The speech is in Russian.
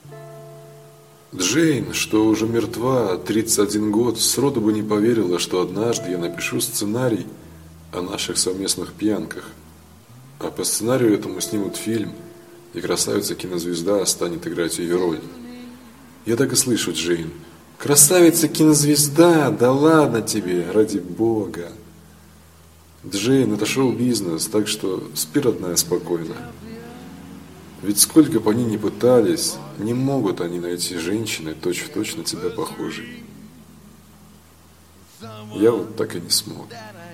Джейн, что уже мертва 31 год, сроду бы не поверила, что однажды я напишу сценарий о наших совместных пьянках. А по сценарию этому снимут фильм, и красавица-кинозвезда станет играть ее роль. Я так и слышу, Джейн. Красавица-кинозвезда, да ладно тебе, ради бога. Джейн, это шоу-бизнес, так что спи, родная, спокойно. Ведь сколько бы они ни пытались, не могут они найти женщины точь-в-точь на тебя похожей. Я вот так и не смог.